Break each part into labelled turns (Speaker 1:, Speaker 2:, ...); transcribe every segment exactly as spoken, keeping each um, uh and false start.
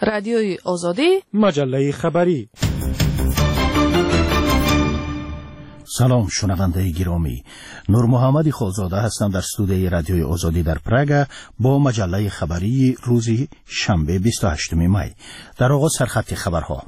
Speaker 1: رادیوی آزادی،
Speaker 2: مجله خبری.
Speaker 3: سلام شنونده گرامی، نور محمد خالزاده هستم در استودیوی رادیوی آزادی در پراگ با مجله خبری روز شنبه بیست و هشتم می. در آغاز سرخط خبرها.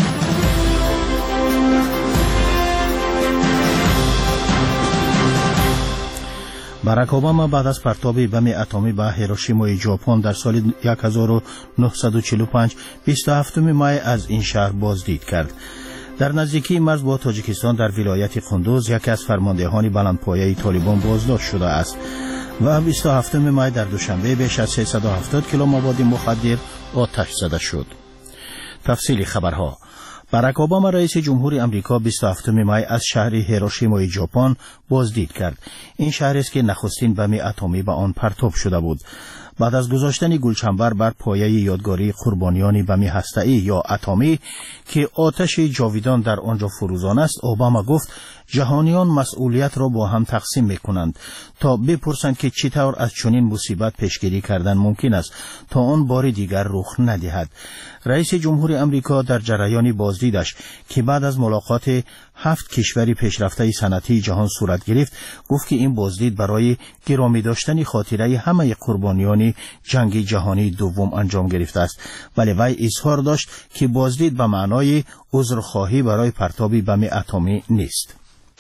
Speaker 3: باراک اوباما بعد از پرتاب بم اتمی به هیروشیمای ژاپن در سال هزار و نهصد و چهل و پنج بیست و هفتم می از این شهر بازدید کرد. در نزدیکی مرز با تاجیکستان در ولایت قندوز یکی از فرماندهان بلندپایه طالبان بازداشت شده است و بیست و هفتم می در دوشنبه بیش از سیصد و هفتاد کیلو مواد مخدر آتش زده شد. تفصیل خبرها. باراک اوباما رئیس جمهوری آمریکا بیست و هفتم می از شهر هیروشیمای ژاپن بازدید کرد. این شهر است که نخستین بم اتمی به آن پرتاب شده بود. بعد از گذاشتن گلچنبر بر پایه یادگاری قربانیان بم هسته‌ای یا اتمی که آتش جاویدان در آنجا فروزان است، اوباما گفت جهانیان مسئولیت را با هم تقسیم می‌کنند تا بپرسند که چطور از چنین مصیبت پیشگیری کردن ممکن است تا آن بار دیگر رخ ندهد. رئیس جمهوری آمریکا در جریان بازدیدش که بعد از ملاقات هفت کشور پیشرفته صنعتی جهان صورت گرفت، گفت که این بازدید برای گرامی داشتن خاطره همه قربانیان جنگ جهانی دوم انجام گرفته است. ولی وی اظهار داشت که بازدید به معنای عذرخواهی برای پرتاب بم اتمی نیست.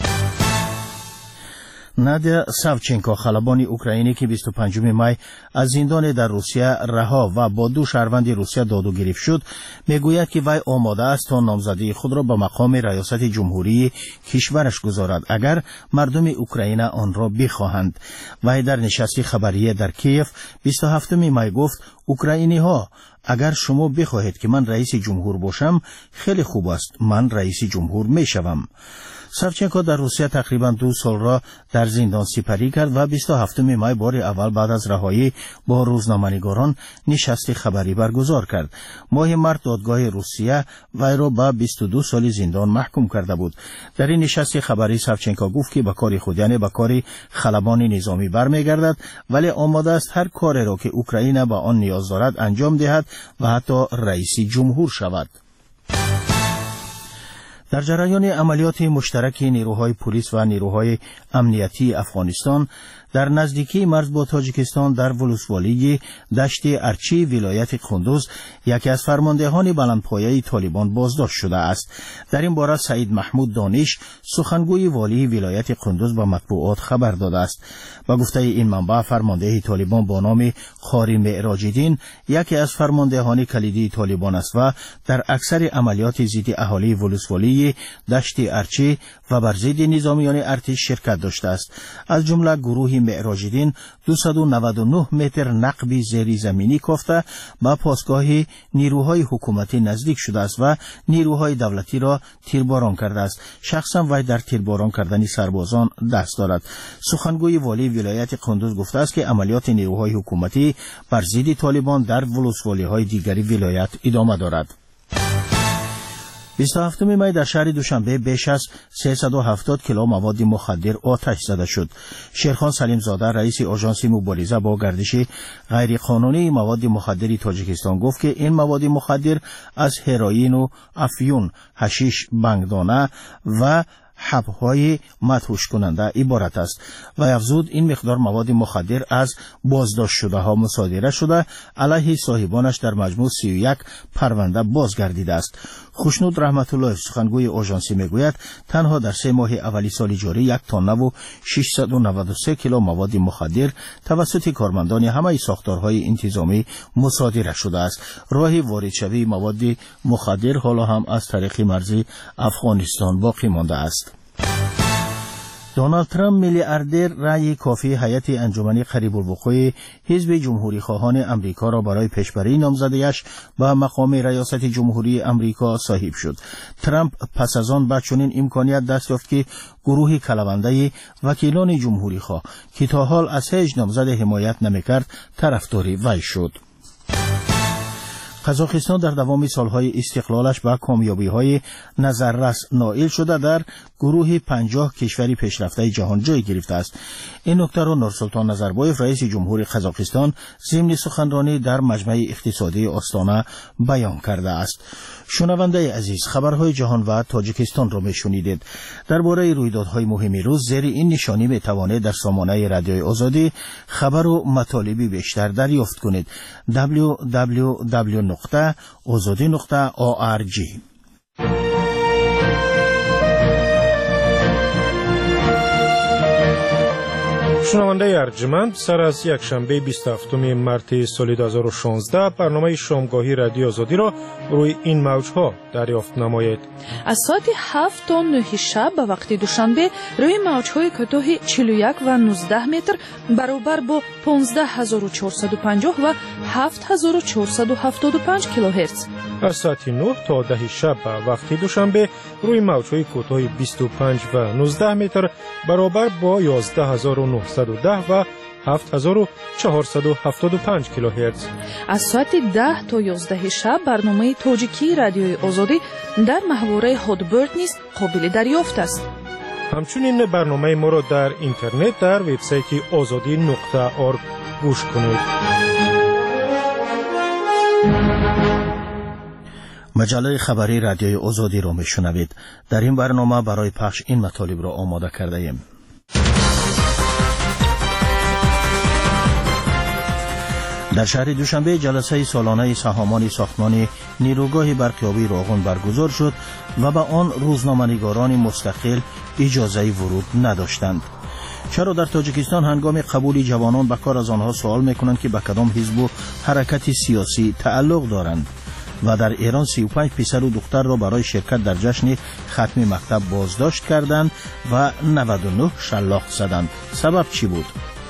Speaker 3: نادیا ساوچنکو خلبان اوکراینی که بیست و پنجم می از زندان در روسیه رها و با دو شهروند روسیه داد و گرفت شد، میگوید که وی آماده است تا نامزدی خود را به مقام ریاست جمهوری کشورش گذارد اگر مردم اوکراین آن را بخواهند. وی در نشست خبری در کیف بیست و هفتم می گفت اوکراینی ها، اگر شما بخواهید که من رئیس جمهور باشم خیلی خوب است، من رئیس جمهور می شوم. ساوچنکو در روسیه تقریبا دو سال را در زندان سپری کرد و بیست و هفتم می بار اول بعد از رهایی با روزنامه‌نگاران نشست خبری برگزار کرد. ماه مارس دادگاه روسیه وی را به بیست و دو سال زندان محکوم کرده بود. در این نشست خبری ساوچنکو گفت که به کار خود یعنی به کار خلبان نظامی برمیگردد، ولی آماده است هر کاری را که اوکراین به آن نیاز دارد انجام دهد و حتی رئیس جمهور شود. در جریان عملیات مشترک نیروهای پلیس و نیروهای امنیتی افغانستان در نزدیکی مرز با تاجیکستان در ولسوالی دشت ارچی ولایت قندوز یکی از فرماندهان بلندپایه طالبان بازداشت شده است. در این باره سعید محمود دانش سخنگوی والی ولایت قندوز به مطبوعات خبر داده است. با گفته این منبع فرمانده طالبان با نام قاری معراج‌الدین یکی از فرماندهان کلیدی طالبان است و در اکثر عملیات ضد اهالی ولسوالی دشت ارچی و بر ضد نظامیان ارتش شرکت داشته است. از جمله گروه معراج‌الدین دویست و نود و نه متر نقبی زیر زمینی کافته با پاسگاه نیروهای حکومتی نزدیک شده است و نیروهای دولتی را تیرباران کرده است. شخصا وی در تیرباران کردن سربازان دست دارد. سخنگوی والی ولایت قندوز گفته است که عملیات نیروهای حکومتی بر ضد طالبان در ولسوالی‌های دیگری ولایت ادامه دارد. بیست و هفتم می در شهر دوشنبه بیش از سیصد و هفتاد کیلو مواد مخدر آتش زده شد. شیرخان سلیم زاده رئیس آژانس مبارزه با گردش غیرقانونی مواد مخدر تاجیکستان گفت که این مواد مخدر از هروئین و افیون، حشیش، بنگدانه و حب‌های مدهوش کننده عبارت است و افزود این مقدار مواد مخدر از بازداشت شده ها مصادره شده علیه صاحبانش در مجموع سی و یک پرونده بازگردیده است. خوشنود رحمت الله سخنگوی آژانس میگوید تنها در سه ماه اولی سال جاری یک تانه و ششصد و نود و سه کیلو مواد مخدر توسط کارمندان همه ساختارهای انتظامی مصادره شده است. راه واردشوی مواد مخدر حالا هم از طریق مرز افغانستان باقی مانده است. دونالد ترامپ میلیاردر رأی کافی هیئت انجمن قریب الوقوع حزب جمهوری خواهان امریکا را برای پیشبری نامزدیش به مقام ریاست جمهوری امریکا صاحب شد. ترامپ پس از آن به چنین امکانیت دست یافت که گروه کلونده وکیلان جمهوری خواه که تا حال از هیچ نامزد حمایت نمیکرد طرفدار وی شد. قزاقستان در دوام سالهای استقلالش به کامیابی‌های نظررس نائل شده در گروه پنجاه کشوری پیشرفته جهان جای گرفته است. این نکته را نورسلطان نظربایف رئیس جمهور قزاقستان ضمن سخنرانی در مجمع اقتصادی آستانه بیان کرده است. شنونده عزیز، خبرهای جهان و تاجیکستان را میشنیدید. درباره رویدادهای مهم روز زیر این نشانی میتوانید در سامانه رادیوی آزادی خبر و مطالبی بیشتر دریافت کنید. دبلیو دبلیو دبلیو نقطه آزادی نقطه او آر جی.
Speaker 1: شنونده ارجمند، سر از یک شنبه بیست و هفتم مارس سال دو هزار و شانزده برنامه شامگاهی رادیو آزادی را روی این موجها دریافت نمایید.
Speaker 2: از ساعت هفت تا نه شب به وقت دوشنبه روی موجهای کوتاه چهل و یک و نوزده متر برابر با پانزده هزار و چهارصد و پنجاه و هفت هزار و چهارصد و هفتاد و پنج کیلوهرتز.
Speaker 1: از ساعت نه تا ده شب به وقت دوشنبه روی موجهای کوتاه بیست و پنج و نوزده متر برابر با یازده هزار و نهصد و ده و هفت هزار و چهارصد و هفتاد و پنج کیلوهرتز.
Speaker 2: از ساعت ده تا یازده شب برنامه تاجیکی رادیوی آزادی در محوره هادبرد نیز قابل دریافت است.
Speaker 1: همچنین برنامه ما را در اینترنت در وبسایت آزادی نقطه اورگ گوش کنید.
Speaker 3: مجله خبری رادیوی آزادی را میشنوید. در این برنامه برای پخش این مطالب را آماده کرده ایم. در شهر دوشنبه جلسه سالانه سهامان ساختمان نیروگاه برقیابی راغون برگزار شد و به آن روزنامه‌نگاران مستقل اجازه ورود نداشتند. چرا در تاجیکستان هنگام قبول جوانان به کار از آنها سوال میکنند که به کدام حزب و حرکت سیاسی تعلق دارند و در ایران سی و پنج پسر و دختر را برای شرکت در جشن ختم مکتب بازداشت کردند و نود و نه شلاق زدند. سبب چی بود؟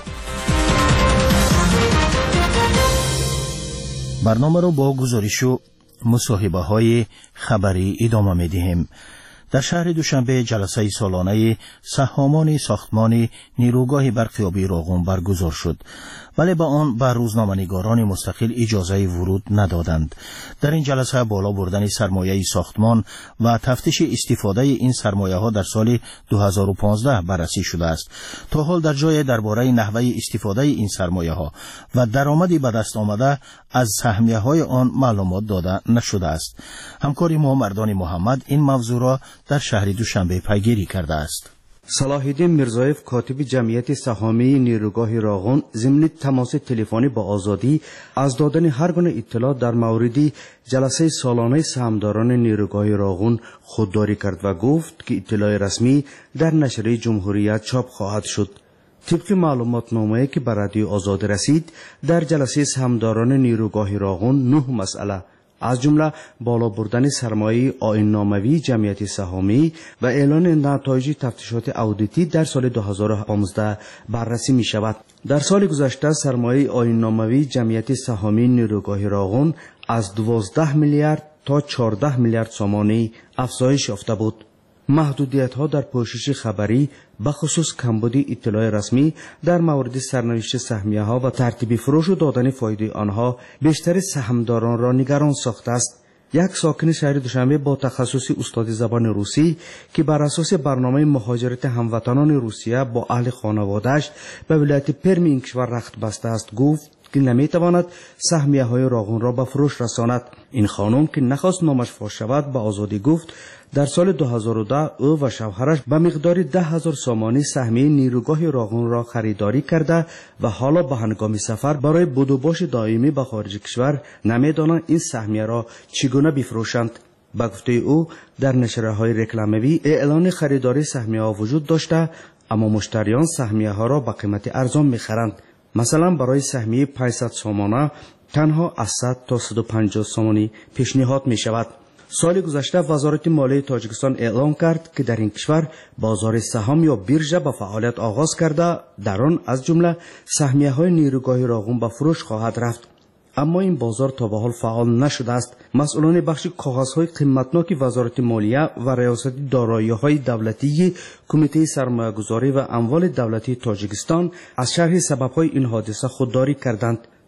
Speaker 3: برنامه رو با گزارش و مصاحبه های خبری ادامه می دهیم. در شهر دوشنبه جلسه سالانه سهامان ساختمان نیروگاه برقیابی راغون برگزار شد، ولی با آن به روزنامه‌نگاران مستقل اجازه ورود ندادند. در این جلسه بالا بردن سرمایه ساختمان و تفتیش استفاده این سرمایه ها در سال دو هزار و پانزده بررسی شده است. تا حال در جای درباره نحوه استفاده این سرمایه ها و درآمدی به دست آمده از سهمیه های آن معلومات داده نشده است. همکار ما مردان محمد این موضوع را در شهر دوشنبه پیگیری کرده است.
Speaker 4: صلاح الدین میرزایف کاتب جمعیت سهامی نیروگاه راغون ضمن تماس تلفنی با آزادی از دادن هر گونه اطلاع در مورد جلسه سالانه سهامداران نیروگاه راغون خودداری کرد و گفت که اطلاع رسمی در نشریه جمهوریت چاپ خواهد شد. طبق معلومات نامه‌ای که به رادیو آزادی رسید، در جلسه سهامداران نیروگاه راغون نه مسئله از جمله بالا بردن سرمایه آیین ناموی جمعیت سهامی و اعلان نتایج تفتیشات اودیتی در سال دو هزار و پانزده بررسی می شود. در سال گذشته سرمایه آیین ناموی جمعیت سهامی نیروگاه راغون از دوازده میلیارد تا چهارده میلیارد سامانی افزایش یافته بود. محدودیت ها در پوشش خبری به خصوص کمبود اطلاع رسمی در مورد سرنوشت سهمیه ها و ترتیب فروش و دادن فایده آنها بیشتر سهامداران را نگران ساخته است. یک ساکن شهر دوشنبه با تخصص استاد زبان روسی که بر اساس برنامه مهاجرت هموطنان روسیه با اهل خانواده‌اش به ولایت پرم این کشور رخت بسته است گفت که نمیتواند سهمیه های راغون را به فروش رساند. این خانم که نخواست نامش فاش شود به آزادی گفت در سال دو هزار و ده او و شوهرش به مقدار ده هزار سامانی سهمیه نیروگاه راغون را خریداری کرده و حالا به هنگام سفر برای بود و باش دائمی به خارج کشور نمیدانند این سهمیه را چگونه بفروشند. به گفته او در نشریه‌های رکلاموی اعلان خریداری سهمیه ها وجود داشته، اما مشتریان سهمیه ها را به قیمت ارزان می‌خرند. مثلا برای سهمیه پانصد سامانه تنها از صد تا صد و پنجاه سامانی پیشنهاد می شود. سال گذشته وزارت مالیه تاجیکستان اعلام کرد که در این کشور بازار سهام یا بیرژه به فعالیت آغاز کرده، در آن از جمله سهمیه های نیروگاه راغون به فروش خواهد رفت. اما این بازار تا به حال فعال نشده است. مسئولان بخش کاغذهای قیمتناک وزارت مالیه و ریاست دارایی‌های دولتی کمیته سرمایه‌گذاری و اموال دولتی تاجیکستان از شرح سبب‌های این حادثه خودداری کردند.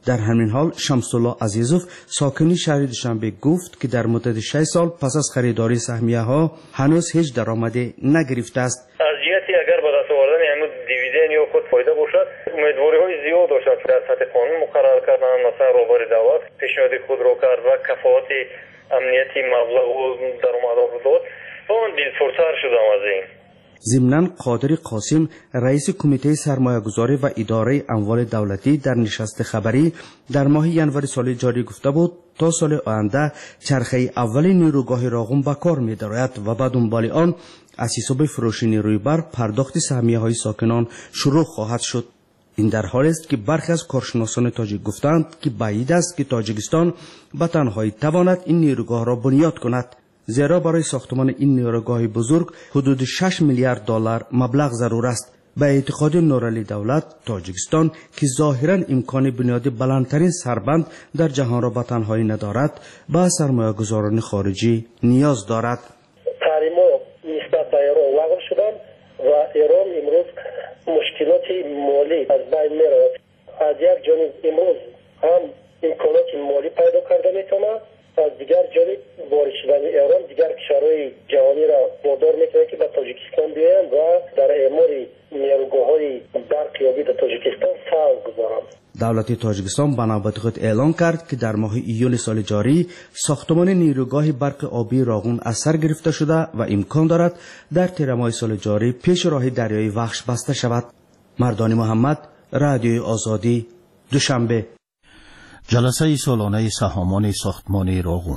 Speaker 4: در همین حال شمس الله عزیزوف ساکن شهر دوشنبه گفت که در مدت شش سال پس از خریداری سهمیه ها هنوز هیچ درآمدی نگرفته است.
Speaker 5: از جهتی اگر به دست آوردن همون دیویدند یا خود فایده باشد، امیدواری های زیاد داشت که در سطح قانون مقرر کردن، مثلا روبار دعوت پیشنهاد خود را کرد و کفاءت امنیتی مبلغ و درآمد را داد و من دلسوزتر شدم از این.
Speaker 4: ضمناً قادر قاسم رئیس کمیته سرمایه‌گذاری و اداره اموال دولتی در نشست خبری در ماه ینوری سال جاری گفته بود تا سال آینده چرخه اول نیروگاه راغون به کار می‌دارد و بعد دنبال آن از حساب فروش نیروی برق پرداخت سهمیه‌های ساکنان شروع خواهد شد. این در حالی است که برخی از کارشناسان تاجیک گفتند که بعید است که تاجیکستان به تنهایی تواند این نیروگاه را بنیاد کند، زیرا برای ساختمان این نیروگاه بزرگ حدود شش میلیارد دلار مبلغ ضرور است. به اعتقاد نورعلی دولت، تاجیکستان که ظاهراً امکان بنیاد بلندترین سربند در جهان را به تنهایی ندارد، به سرمایه‌گذاران خارجی نیاز دارد.
Speaker 6: تحریم‌ها نسبت به ایران لغو شدند و ایران امروز مشکلات مالی از بین می‌رود. از یک جانب امروز هم امکانات مالی پیدا کرده می‌تواند، از دیگر جانب وارد شدن ایران دیگر کشورهای جهانی را وادار میکنه که به تاجیکستان بیایند و در اعمار نیروگاه‌های برقیابی در تاجیکستان سهم گذارند.
Speaker 4: دولت تاجیکستان به نوبت خود اعلان کرد که در ماه ایول سال جاری ساختمان نیروگاه برق آبی راغون از سر گرفته شده و امکان دارد در تیر ماه سال جاری پیش راه دریای وخش بسته شود. مردان محمد، رادیوی آزادی، دوشنبه.
Speaker 3: جلسه سالانه سهامان ساختمان راغون.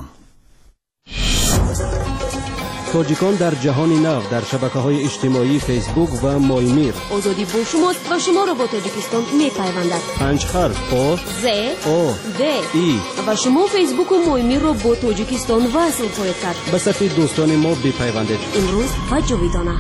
Speaker 7: تاجیکان در جهان نو در شبکه‌های اجتماعی فیسبوک و مایمیر.
Speaker 8: آزادی با شماست و شما را با تاجیکستان می‌پیوندد.
Speaker 7: پنج حرف آ
Speaker 8: ز
Speaker 7: آ
Speaker 8: د
Speaker 7: ای
Speaker 8: و شما فیسبوک و مایمیر را با تاجیکستان وصل خواهید کرد.
Speaker 7: به صفحه دوستان ما بپیوندید.
Speaker 8: امروز و جاویدانه.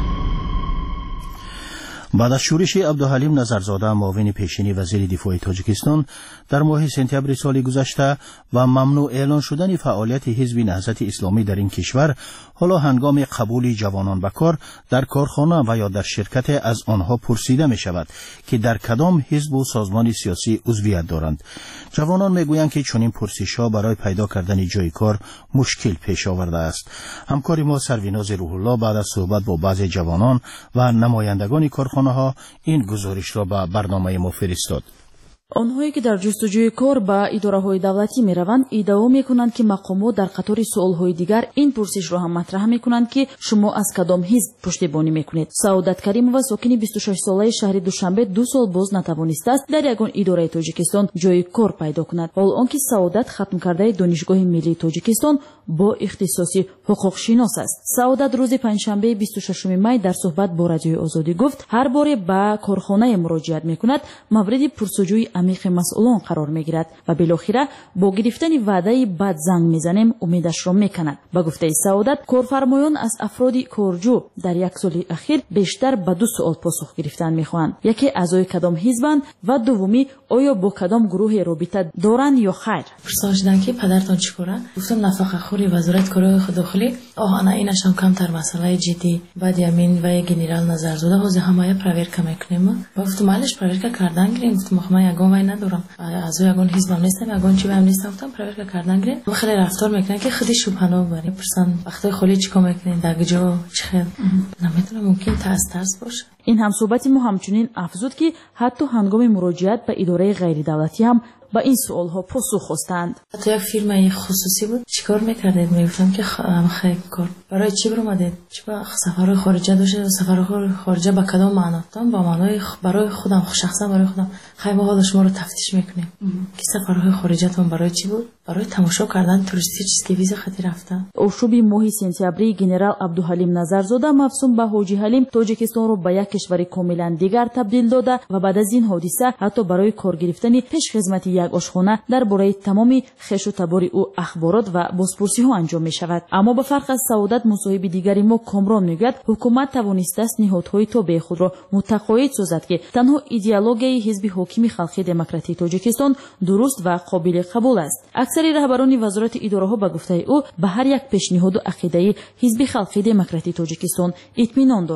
Speaker 3: بعد از شورش عبدالحلیم نظرزاده معاون پیشین وزیر دفاع تاجیکستان در ماه سپتامبر سال گذشته و ممنوع اعلان شدن فعالیت حزب نهضت اسلامی در این کشور، حالا هنگام قبول جوانان به کار در کارخانه و یا در شرکت از آنها پرسیده می شود که در کدام حزب و سازمان سیاسی عضویت دارند. جوانان می گویند که چنین پرسش ها برای پیدا کردن جای کار مشکل پیش آورده است. همکار ما سرویناز روح الله بعد از صحبت با بعضی جوانان و نمایندگان کارخانه ها این گزارش را به برنامه ما فرستاد.
Speaker 2: آنهایی که در جستجوی کار به اداره‌های دولتی می‌روند ادعا می‌کنند که مقامات در قطار سوال‌های دیگر این پرسش را هم مطرح می‌کنند که شما از کدام حزب پشتیبانی می‌کنید. سعادت کریمова ساکن بیست و شش ساله شهر دوشنبه دو سال باز نتوانسته است در یگان اداره تاجیکستان جای کار پیدا کند. حال آنکه سعادت ختم کرده دانشگاه ملی تاجیکستان با اختصاصی حقوق شناس است. سعادت روز پنجشنبه بیست و ششم می در صحبت با رادیوی آزادی گفت هر بار به کارخانه مراجعت می‌کند مورد پرسجوی عمیق مسئولان قرار میگیرد و بالاخره با گرفتن وعده بعد زنگ میزنیم امیدش را میکند. با گفته سعادت کارفرمایان از افرادی کارجو در یک سال اخیر بیشتر به دو سوال پاسخ گرفتن میخواهند. یکی اعضای کدام حزبند و دومی آیا با کدام گروه رابطه دارند یا خیر.
Speaker 9: پرسیدن که پدرتان چیکاره؟ گفتم نفقه خوری وزارت کار داخلی. آه انا اینش هم کمتر مسئله جدی. بعد یمین و گنرال نظرزاده حوزه حمایه پرویرکا میکنیم. گفتم مالش پرویرکا کردن گریم. گفتم ما یگان وای ندارم. از یگان حزبم نیستم یگان چی بهم نیستم. گفتم پرویرکا کردن گریم. ما خیلی رفتار میکنن که خودی شبهه بری. پرسن وقتی خالی چیکار میکنین در کجا چه نمیدونم ممکن ترس ترس باشه.
Speaker 2: این هم صحبت ما همچنین افزود که حتی هنگام مراجعت به اداره غیر دولتی هم با این سوال ها پاسخ خواستند.
Speaker 9: تو یک فیلم خصوصی بود چیکار میکردید؟ میگفتم که هم خیلی کار برای چی برو اومدید؟ چی با سفر خارجه داشته؟ سفر خارجه با کدام معنا؟ تام با معنای برای خودم شخصا برای خودم خیلی حال شما رو تفتیش میکنیم که سفرهای خارجتون برای چی بود؟ برای تماشا کردن توریستی چیزی که ویزا خاطی رفتن. اوشوبی
Speaker 2: ماه سپتامبر گنرال عبدالحلیم نظرزاده مفصوم به حاجی حلیم تاجیکستان رو به یک کشور کاملا دیگر تبدیل داده و بعد از این حادثه حتی برای کار گرفتن پیش خدمت یک آشخانه درباره تمامی خش و تبار او اخبارات و بازپرسی ها انجام می شود. اما به فرق از سعادت مصاحب دیگری ما کامران میگوید حکومت توانسته است نهادهای تابع خود را متقاعد سازد که تنها ایدئولوژی حزب حاکم خلقی دموکراتی تاجیکستان درست و قابل قبول است. اکثر رهبران وزارت اداره ها به گفته او به هر یک پیشنهاد و عقیده حزب خلقی دموکراتی تاجیکستان اطمینان دارند.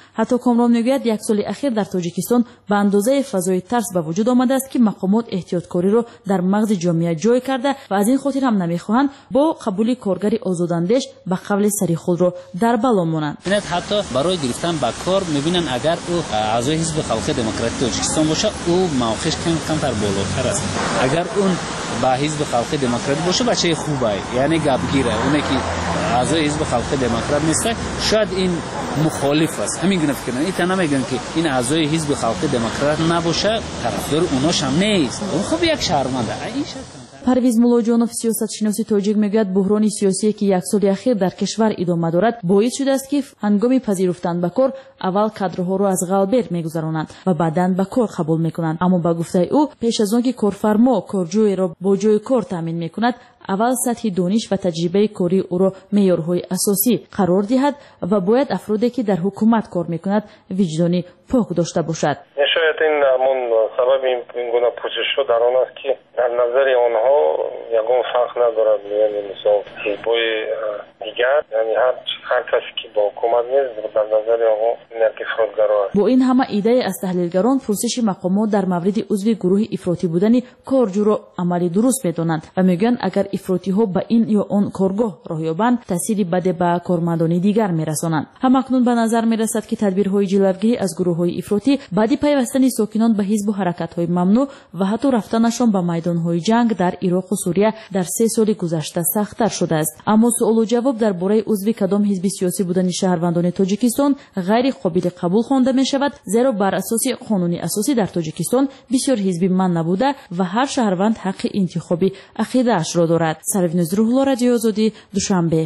Speaker 10: حتی کامران میگوید یک سال اخیر در تاجیکستان به اندازه فضای ترس به وجود آمده است که مقامات احتیاطکاری را در مغز جامعه جای کرده و از این خاطر هم نمیخواهند با قبول کارگری آزاداندیش به قول سری خود را در بلا مانند.
Speaker 11: حتی برای گرفتن به کار میبینن اگر او اعضای حزب خلق دموکراتیک تاجیکستان باشه او موقعش کم کمتر بالاتر است. اگر اون با حزب خلق دموکرات باشه بچه خوبه، یعنی گپگیره. اونی که اعضای حزب خلق دموکرات نیست شاید این مخالف است. همین گونه فکر کنن. اینا نمیگن که این اعضای حزب خلق دموکرات نباشه طرفدار اوناش هم نیست. اون خب یک شهرونده. این
Speaker 10: پرویز ملاجانов سیاستشناسی تاجیک میگوید بحران سیاسی که یک سال اخیر در کشور ادامه دارد باعث شده است که هنگام پذیرفتن به کار اول کادرها را از غالبر میگذرانند و بعداً به کار قبول میکنند. اما با گفته او پیش از آن که کارفرما کارجوی را با جای کار تامین میکند اول سطح دانش و تجربه کاری او را معیارهای اساسی قرار دهد و باید افرادی که در حکومت کار میکند وجدانی پاک داشته باشد.
Speaker 5: شاید این همون سبب این گونه پوزیشن در آن است که در نظر آنها یگان فرق ندارد، یعنی مثلا حزبای دیگر، یعنی هر هر کسی که با حکومت نیست در نظر آنها افراطگرا است.
Speaker 10: با این همه ایده از تحلیلگران پرسش مقامات در مورد عضو گروه افراطی بودن کارجو را عملی درست میدانند و میگویند اگر افراطی ها به این یا آن کارگاه راه یابند تأثیری بد به کارمندان دیگر میرسانند. همکنون به نظر میرسد که تدبیرهای جلوگیری از گروه های افراطی بعد پیوستن ساکنان به حزب و حرکت‌های ممنوع و حتی رفتنشان به میدان‌های جنگ در عراق و سوریه در سه سال گذشته سخت‌تر شده است. اما سوال و جواب درباره عضو کدام حزب سیاسی بودن شهروندان تاجیکستان غیر قابل قبول خوانده می‌شود، زیرا بر اساس قانون اساسی در تاجیکستان بسیار حزبی من نبوده و هر شهروند حق انتخابی عقیده‌اش را دارد. سروینز روح‌الله، رادیو آزادی، دوشنبه.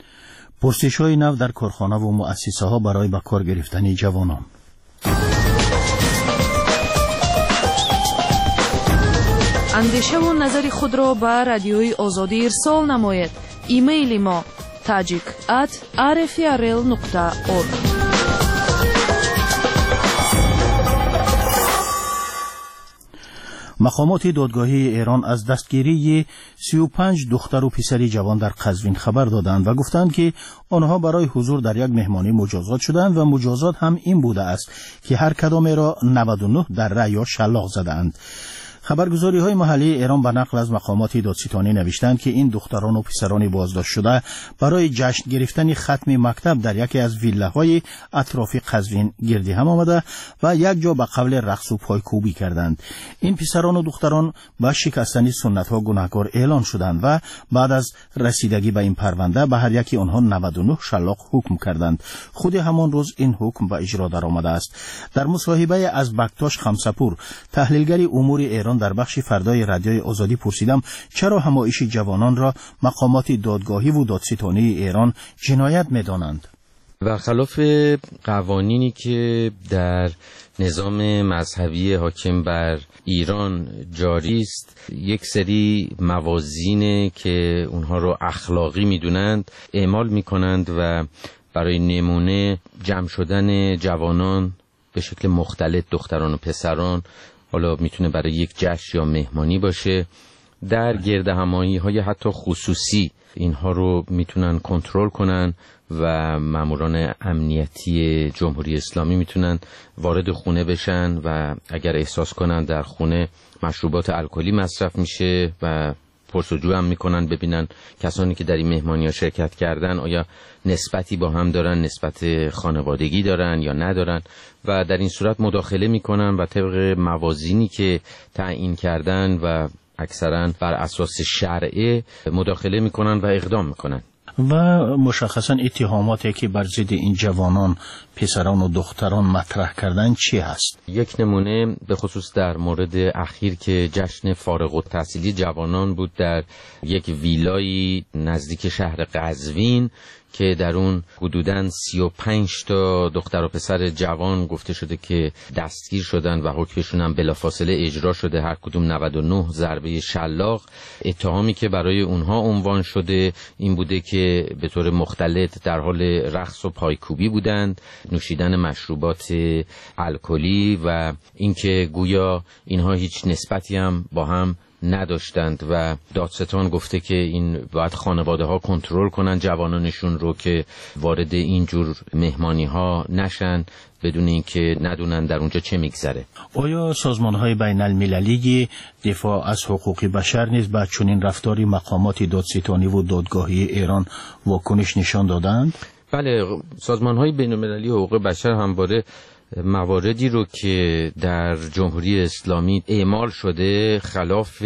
Speaker 3: پرسش‌های نو در کارخانه و مؤسسه‌ها برای به کار گرفتن جوانان.
Speaker 2: اندیشه و نظر خود را به رادیوی آزادی ارسال نماید. ایمیل ما tajik at r f r l nokta org.
Speaker 3: مقامات دادگاهی ایران از دستگیری سی و پنج دختر و پسری جوان در قزوین خبر دادند و گفتند که آنها برای حضور در یک مهمانی مجازات شدند و مجازات هم این بوده است که هر کدام را نود و نه در رأی یا شلاق زدند. خبرگزاری های محلی ایران به نقل از مقامات دادستانی نوشتند که این دختران و پسران بازداشت شده برای جشن گرفتن ختم مکتب در یکی از ویلاهای اطراف قزوین گردی هم آمده و یک جا به قول رقص و پایکوبی کردند. این پسران و دختران با شکستن سنت ها گناهکار اعلان شدند و بعد از رسیدگی به این پرونده به هر یکی آنها نود و نه شلاق حکم کردند. خود همان روز این حکم به اجرا درآمده است. در مصاحبه از بکتاش خمسپور تحلیلگر امور ایران در بخش فردای رادیوی آزادی پرسیدم چرا همایش جوانان را مقامات دادگاهی و دادستانی ایران جنایت می‌دانند.
Speaker 12: برخلاف قوانینی که در نظام مذهبی حاکم بر ایران جاری است، یک سری موازینه که اونها رو اخلاقی می‌دونند اعمال می‌کنند و برای نمونه جمع شدن جوانان به شکل مختلط، دختران و پسران، حالا میتونه برای یک جشن یا مهمانی باشه، در گرد همایی های حتی خصوصی اینها رو میتونن کنترل کنن و ماموران امنیتی جمهوری اسلامی میتونن وارد خونه بشن و اگر احساس کنن در خونه مشروبات الکلی مصرف میشه و پرسجو هم میکنن ببینن کسانی که در این مهمانی ها شرکت کردن آیا نسبتی با هم دارن، نسبت خانوادگی دارن یا ندارن و در این صورت مداخله میکنن و طبق موازینی که تعیین کردن و اکثرا بر اساس شرعه مداخله میکنن و اقدام میکنن.
Speaker 3: و مشخصا اتهاماتی که بر ضد این جوانان، پسران و دختران مطرح کردن چی هست؟
Speaker 12: یک نمونه به خصوص در مورد اخیر که جشن فارغ التحصیلی جوانان بود در یک ویلای نزدیک شهر قزوین که در اون حدوداً سی و پنج تا دختر و پسر جوان گفته شده که دستگیر شدن و حکمشون هم بلافاصله اجرا شده، هر کدوم نود و نه ضربه شلاق. اتهامی که برای اونها عنوان شده این بوده که به طور مختلط در حال رقص و پایکوبی بودند، نوشیدن مشروبات الکلی و اینکه گویا اینها هیچ نسبتی هم با هم نداشتند و دادستان گفته که این باید خانواده ها کنترل کنن جوانانشون رو که وارد این جور مهمانی ها نشن بدون اینکه ندونن در اونجا چه میگذره.
Speaker 3: آیا سازمان‌های بین المللی دفاع از حقوق بشر نیز به چنین رفتاری مقامات دادستانی و دادگاهی ایران واکنش نشان دادند؟
Speaker 12: بله، سازمان‌های بین المللی حقوق بشر همواره مواردی رو که در جمهوری اسلامی اعمال شده خلاف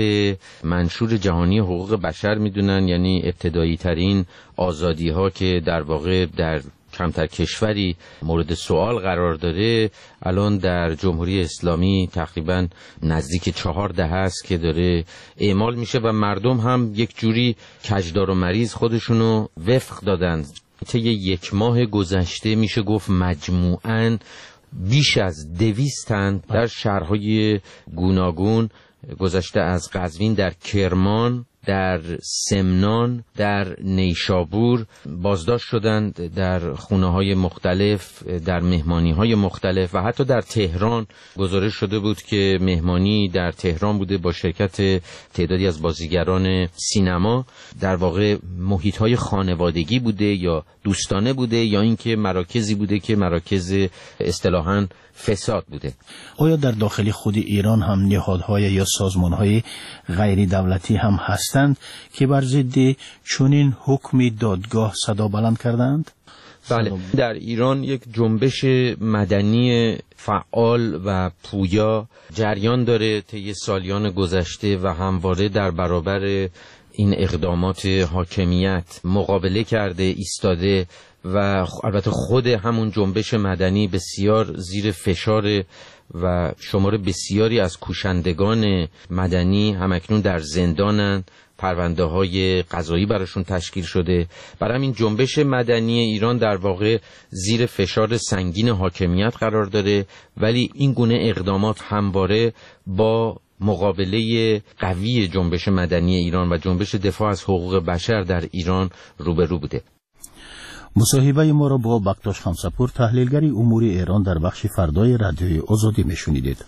Speaker 12: منشور جهانی حقوق بشر میدونن، یعنی ابتدایی ترین آزادی ها که در واقع در کمتر کشوری مورد سوال قرار داره الان در جمهوری اسلامی تقریبا نزدیک چهار دهه است که داره اعمال میشه و مردم هم یک جوری کجدار و مریض خودشونو وفق دادن. طی یک ماه گذشته میشه گفت مجموعاً بیش از دویست تن در شهرهای گوناگون گذشته از قزوین، در کرمان، در سمنان، در نیشابور بازداشت شدند، در خونه‌های مختلف، در مهمانی‌های مختلف و حتی در تهران گزارش شده بود که مهمانی در تهران بوده با شرکت تعدادی از بازیگران سینما. در واقع محیط‌های خانوادگی بوده یا دوستانه بوده یا اینکه مراکزی بوده که مراکز اصطلاحاً فساد بوده.
Speaker 3: آیا در داخل خود ایران هم نهادهای یا سازمانهای غیر دولتی هم هستند که بر ضد چنین حکم دادگاه صدا بلند کردند؟
Speaker 12: بله، در ایران یک جنبش مدنی فعال و پویا جریان داره طی سالیان گذشته و همواره در برابر این اقدامات حاکمیت مقابله کرده، ایستاده و البته خود همون جنبش مدنی بسیار زیر فشار و شمار بسیاری از کوشندگان مدنی همکنون در زندانن، پرونده های قضایی براشون تشکیل شده. برای همین جنبش مدنی ایران در واقع زیر فشار سنگین حاکمیت قرار داره، ولی این گونه اقدامات همواره با مقابله قوی جنبش مدنی ایران و جنبش دفاع از حقوق بشر در ایران روبرو بوده.
Speaker 3: مصاحبه ما را با بکتاش خمسپور، تحلیلگری امور ایران در بخش فردای رادیوی آزادی میشنیدید.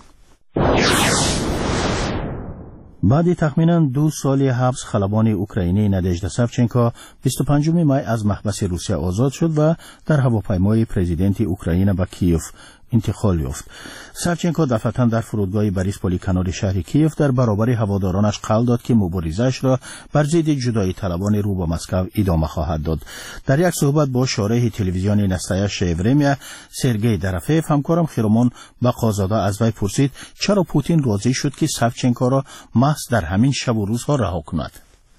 Speaker 3: بعد تخمینا دو سال حبس خلبان اوکراینی نادژدا ساوچنکو بیست و پنجم می از محبس روسیه آزاد شد و در هواپیمای پرزیدنت اوکراین به کیف انتقال یافت. ساوچنکو دفعتاً در فرودگاه بریسپولی کنار شهر کیف در برابر هوادارانش قول داد که مبارزه‌اش را بر ضد جدایی طلبان رو به مسکو ادامه خواهد داد. در یک صحبت با شارح تلویزیونی نستایش ورمیا، سرگئی درفیف، همکارم خیرومان بقازاده از وی پرسید چرا پوتین راضی شد که ساوچنکو را محض در همین شب و روزها رها کند.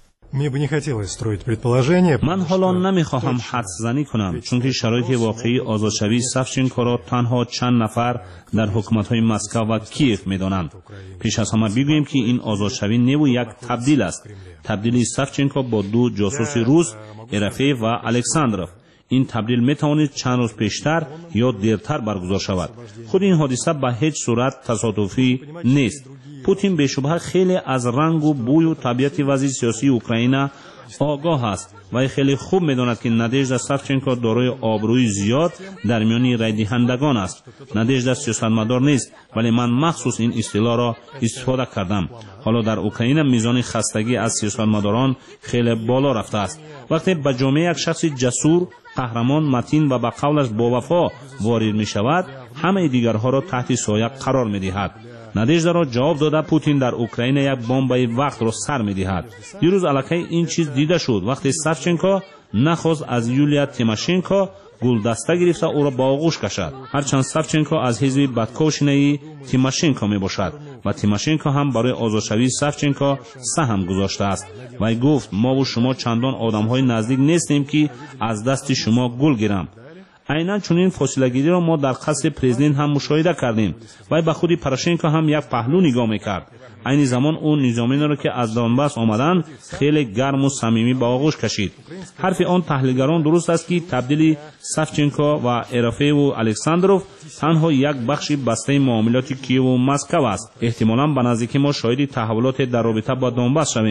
Speaker 13: من حالا نمیخواهم حدس زنی کنم، چون که شرایط واقعی آزادشوی ساوچنکو را تنها چند نفر در حکومت‌های مسکو و کیف می‌دانند. پیش از همه بگوییم که این آزادشوی نو یک تبدیل است، تبدیلی ساوچنکو با دو جاسوس روس، ارافیف و الکساندروف. این تبدیل میتواند چند روز پیشتر یا دیرتر برگزار شود. خود این حادثه به هیچ صورت تصادفی نیست. پوتین به شبهه خیلی از رنگ و بوی و طبیعت وضع سیاسی اوکراین آگاه است و خیلی خوب میداند که نادژدا ساوچنکو دارای آبروی زیاد در میان رای دهندگان است. نادژدا سیاستمدار نیست، ولی من مخصوص این اصطلاح را استفاده کردم. حالا در اوکراین میزان خستگی از سیاستمداران خیلی بالا رفته است. وقتی به جامعه یک شخص جسور، قهرمان، متین و به قولش با وفا وارد می شود، همه دیگرها را تحت سایه قرار می دهد. نادژدا را جواب داده پوتین در اوکراین یک بمب وقت را سر می دهد. دیروز الکی این چیز دیده شد وقتی ساوچنکو نخواست از یولیا تیماشنکو گلدسته گرفته او را با آغوش کشد. هرچند ساوچنکو از حزب بدکوشنه‌ای تیماشنکو می باشد و تیماشنکو هم برای آزادشوی ساوچنکو سهم گذاشته است و گفت ما و شما چندان آدم‌های نزدیک نیستیم که از دست شما گل گیرم. عیناً چنین فاصله گیری را ما در قصر پرزیدنت هم مشاهده کردیم و به خودی پروشنکو هم یک پهلو نگاه میکرد. این زمان اون نظامیان را که از دونباس آمدند خیلی گرم و صمیمی به آغوش کشید. حرف آن تحلیلگران درست است که تبدیل ساوچنکو و ارافیف و الکساندروف تنها یک بخش بسته معاملات کیف و مسکو است. احتمالاً به نزدیکی ما شاهد تحولات در رابطه با دونباس شویم.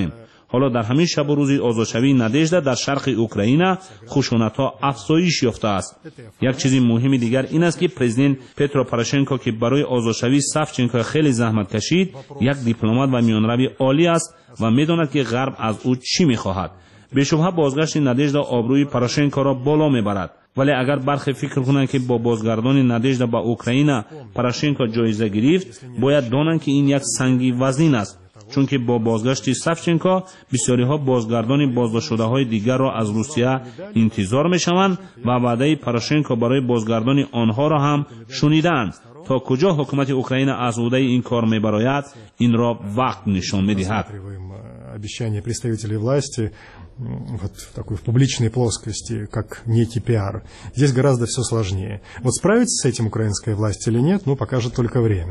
Speaker 13: حالا در همین شب و روز آزادشوی نادژدا در شرق اوکراین خشونت‌ها افزایش یافته است. یک چیز مهم دیگر این است که پرزیدنت پترو پوروشنکو که برای آزادشوی سافچنکو خیلی زحمت کشید، یک دیپلمات و میانروی عالی است و می‌داند که غرب از او چی می‌خواهد. به شبهه بازگشت نادژدا آبروی پوروشنکو را بالا می‌برد. ولی اگر برخی فکر کنند که با بازگردانی نادژدا به اوکراین پوروشنکو جایزه گرفت، باید دانند که این یک سنگی وزن است، چون که با بازگشت سافچنکو بسیاری ها بازگردانی بازداشت شده های دیگر را از روسیه انتظار می‌شوند و وعده پوروشنکو برای بازگردانی آنها را هم شنیدند. تا کجا حکومت اوکراین از عهده این کار می‌براید، این را وقت نشان می‌دهد.
Speaker 14: Обещания представителей власти вот в такой в публичной плоскости, как некий пиар. Здесь гораздо все сложнее. Вот справится с этим украинская власть или нет, ну, покажет только время.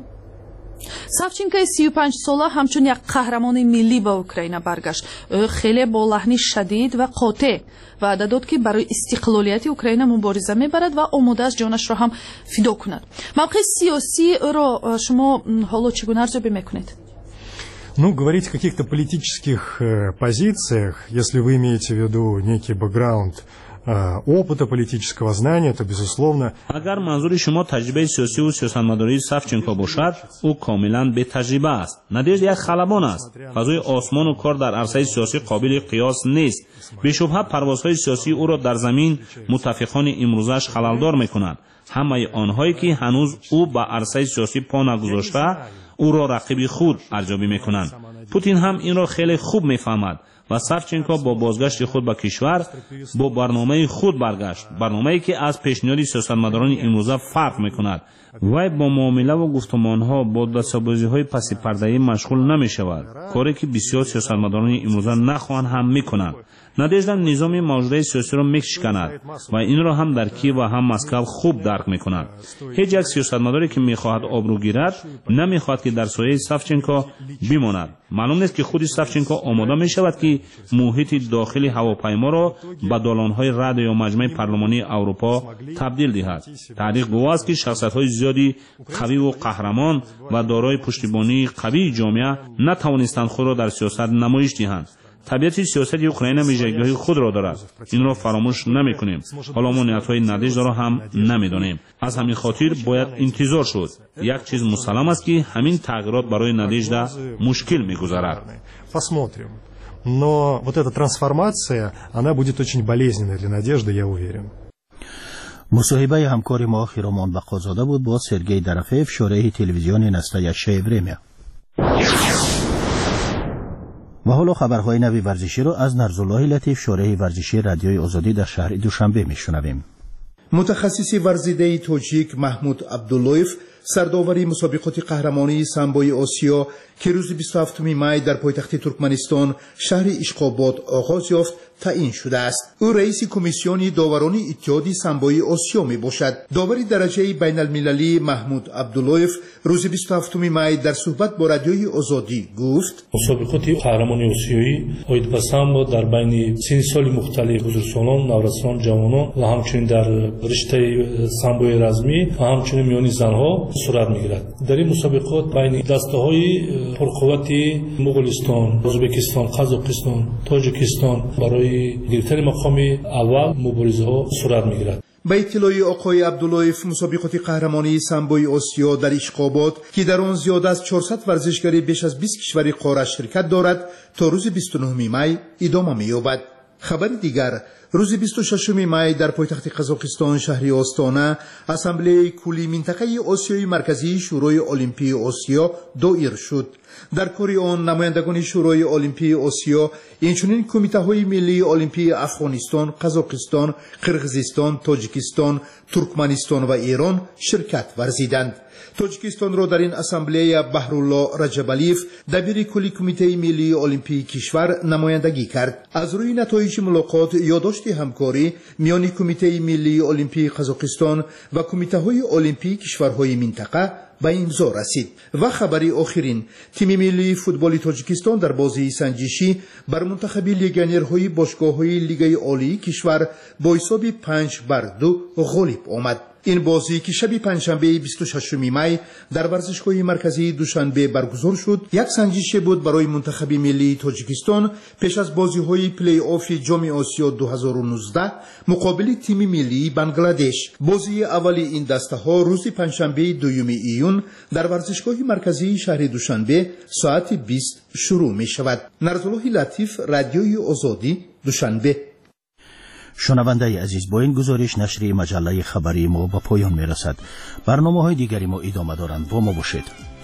Speaker 2: савченко سی و پنج ساله همچون یک قهرمان ملی به اوکراین برگشت. او خیلی با لحن شدید و قاطع وعده داد که برای استقلالیت اوکراین مبارزه میبرد و آماده است جانش را هم فدا کند. موقع سیاسی او را شما حالا چگونه ارزیابی میکنید؟
Speaker 14: Ну, говорить о каких-то политических э, позициях, если вы имеете в виду некий бэкграунд э, опыта политического знания, то, безусловно...
Speaker 13: اگر منظور شما تجربه سیاسی و سیاستمداری سافچنکو باشد، او کاملا به تجربه است. نادژدا یک خلبان است. فضای آسمان و کار در عرصه سیاسی قابل قیاس نیست. به شبهه پروازهای سیاسی او را در زمین متفقان امروزش خللدار میکنند. همه آنهایی که هنوز او به عرصه سیاسی پا نگذاشته، او را رقیب خود ارزیابی میکنند. پوتین هم این را خیلی خوب میفهمد و سافچنکو با بازگشت خود به کشور با برنامه خود برگشت، برنامه‌ای که از پیشنهاد سیاستمداران امروزه فرق میکند. وی با معامله و گفتمانها با دستاویزهای پس پرده‌ای مشغول نمیشود، کاری که بسیار سیاستمداران امروزه نخواهند هم میکنند. نادژدا نظام موجوده سیاسی را میشکند و این را هم در کیف و هم مسکو خوب درک میکنند. هیچ یک سیاستمداری که میخواهد آبرو گیرد نمیخواهد که در سایه سافچنکو بماند. معلوم نیست که خود سافچنکو آماده میشود که محیط داخلی هواپیما را به دالانهای رد یا مجمع پارلمانی اروپا تبدیل دهد. تاریخ گواه است که شخصیت‌های زیادی قوی و قهرمان و دارای پشتیبانی قوی جامعه نتوانستند خود را در سیاست نمایش دهند. طبیعت سیاست اوکراین ویژگی‌های خود را دارد. این را فراموش نمی‌کنیم. حالا ما نیت‌های نادژدا را هم نمی‌دانیم. از همین خاطر باید انتظار شد. یک چیز مسلم است که همین تغییرات برای نادژدا مشکل می‌گذارد.
Speaker 14: Посмотрим. Но вот эта трансформация, она будет очень болезненной для Надежды, я уверен.
Speaker 3: مصاحبه همکار ما خیرامان بقازاده بود با سرگئی درفیف، شارح تلویزیون نستایشه ورمیا. و حالا خبرهای نوی ورزشی را از نرزالله لطیف، شارح ورزشی رادیوی آزادی در شهر دوشنبه میشنویم.
Speaker 15: متخصص ورزیده تاجیک محمود عبداللویف سرداوری مسابقات قهرمانی سامبوی آسیا که روز بیست و هفتم می در پایتخت ترکمنستان شهر اشخاباد آغاز یافت تعیین شده است. او رئیس کمیسیون داوران اتحاد سامبوی آسیا می باشد. داوری درجه بین المللی محمود عبداللویف روز بیست و هفتم می در صحبت با رادیوی آزادی گفت:
Speaker 16: مسابقات قهرمانی آسیایی اوید به سامبو در بین سن سال مختلف بزرگسالان، نورسان، جوانان و همچنین در رشته سامبوی رزمی و همچنین میان زنها صورت میگیرد. در این مسابقات بین دسته‌های پرقوت مغولستان، ازبکستان، قزاقستان، تاجیکستان برای گرفتن مقام اول مبارزه ها صورت میگیرد.
Speaker 15: به اطلاع آقای عبداللویف مسابقات قهرمانی سامبوی آسیا در اشخاباد که در آن زیاده از چهارصد ورزشکاری بیش از بیست کشور قاره شرکت دارد تا روز بیست و نهم می ادامه می‌یابد. خبر دیگر روز بیست و ششم می در پایتخت قزاقستان شهر آستانه اسامبله کلی منطقه آسیای مرکزی شورای المپی آسیا دایر شد. در کار آن نمایندگان شورای المپی آسیا اینچنین کمیته های ملی المپی افغانستان، قزاقستان، قرقیزستان، تاجیکستان، ترکمنستان و ایران شرکت ورزیدند. تاجیکستان را در این اسامبله بهرالله رجبالیف دبیر کلی کمیته ملی المپی کشور نمایندگی کرد. از روی نتایج ملاقات یادداشت همکاری میان کمیته ملی المپی قزاقستان و کمیته های المپی کشورهای منطقه به امضا رسید. و خبری آخرین، تیم ملی فوتبال تاجیکستان در بازی سنجشی بر منتخب لیگانرهای باشگاه‌های لیگ عالی کشور با حساب پنج بر دو غالب آمد. این بازی که شب پنجشنبه بیست و ششم می در ورزشگاه مرکزی دوشنبه برگزار شد یک سنجش بود برای منتخب ملی تاجیکستان پیش از بازی‌های پلی آف جام آسیا دو هزار و نوزده مقابل تیم ملی بنگلادش. بازی اولی این دسته‌ها روز پنجشنبه دوم ایون در ورزشگاه مرکزی شهر دوشنبه ساعت بیست شروع می شود. نرزالله لطیف، رادیوی آزادی، دوشنبه.
Speaker 3: شنونده عزیز، با این گزارش نشریه مجله خبری ما به پایان می رسد. برنامه های دیگری ما ادامه دارند. با ما باشید.